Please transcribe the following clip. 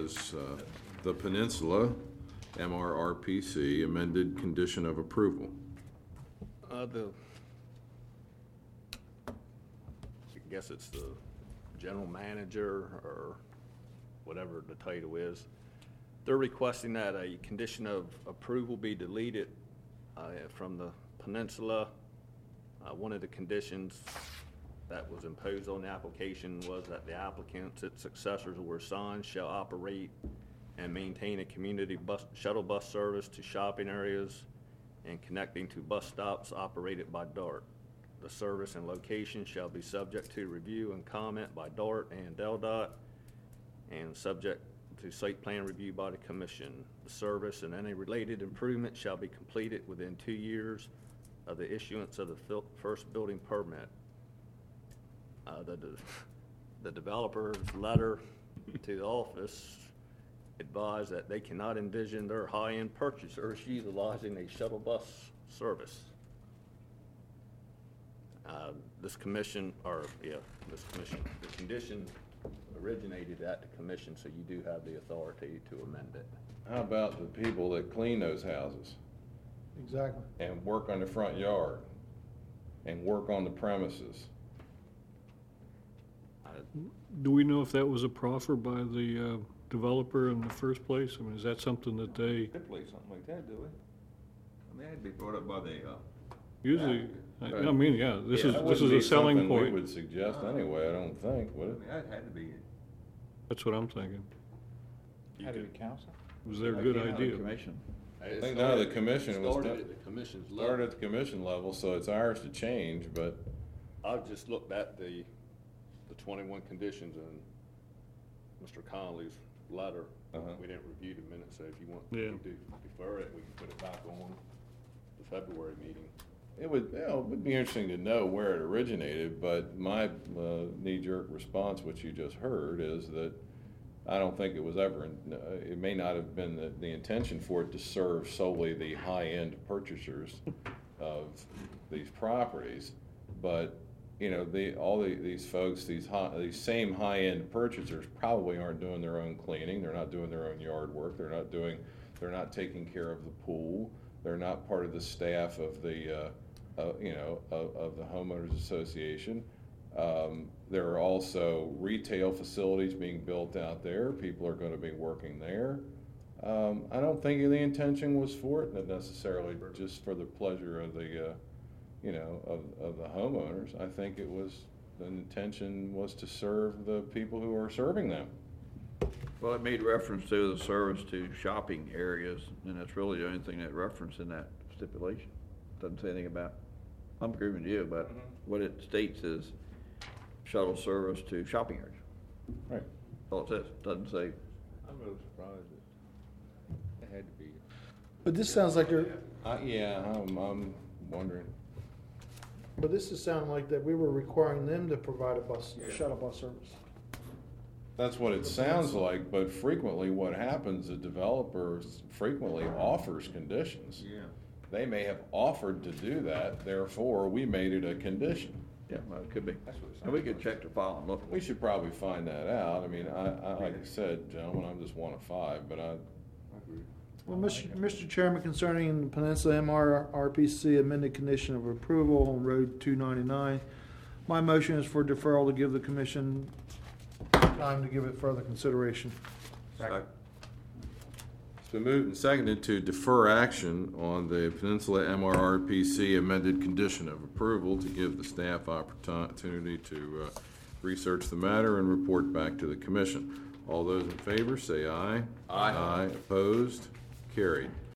was the Peninsula MRRPC amended condition of approval. I guess it's the general manager or whatever the title is. They're requesting that a condition of approval be deleted from the Peninsula. One of the conditions that was imposed on the application was that the applicants, its successors or sons shall operate and maintain a community shuttle bus service to shopping areas and connecting to bus stops operated by DART. The service and location shall be subject to review and comment by DART and DelDOT and subject to site plan review by the commission. The service and any related improvement shall be completed within 2 years of the issuance of the first building permit. The developer's letter to the office advised that they cannot envision their high-end purchasers utilizing a shuttle bus service. The condition originated at the commission, so you do have the authority to amend it. How about the people that clean those houses Exactly. and work on the front yard and work on the premises? Do we know if that was a proffer by the developer in the first place? I mean, is that something that they Typically something like that, do we? I mean, that'd be brought up by the, usually, I mean, yeah, this That is wouldn't a be selling something we point. would suggest anyway, I don't think, would I it? mean, that had to be. That's what I'm thinking. You Had to could- be council. Was their good idea? Commission. It think started- the commission was started done- at the commission's Start level. at the commission level, so it's ours to change, but I've just looked at the 21 conditions in Mr. Connolly's letter. We didn't review the minutes, so if you want Yeah. to defer it, we can put it back on the February meeting. it would be interesting to know where it originated, but my knee-jerk response, which you just heard, is that I don't think it was ever, it may not have been the intention for it to serve solely the high-end purchasers of these properties, but, you know, these folks, these same high-end purchasers probably aren't doing their own cleaning, they're not doing their own yard work, they're not taking care of the pool, they're not part of the staff of the, of the homeowners association. There are also retail facilities being built out there. People are going to be working there. I don't think the intention was for it, not necessarily just for the pleasure of the, of the homeowners. I think the intention was to serve the people who are serving them. Well, it made reference to the service to shopping areas, and that's really the only thing that referenced in that stipulation. Doesn't say anything about, I'm agreeing with you, but what it states is shuttle service to shopping areas. Right. All it says, doesn't say. I'm really surprised that it had to be. But this sounds like I'm wondering. but this is sounding like that we were requiring them to provide a shuttle bus service. That's what it sounds like, but frequently what happens, the developer frequently offers conditions. Yeah. They may have offered to do that, therefore we made it a condition. Yeah, well, it could be. That's what it And we sounds could check the file and look. We should probably find that out. I mean, I like I said, gentlemen, I'm just one of five, but I agree. Well, Mr. Chairman, concerning the Peninsula MRRPC amended condition of approval on Road 299, my motion is for deferral to give the commission time to give it further consideration. it's been moved and seconded to defer action on the Peninsula MRRPC amended condition of approval to give the staff opportunity to research the matter and report back to the commission. All those in favor say aye. Aye. Opposed? Carried.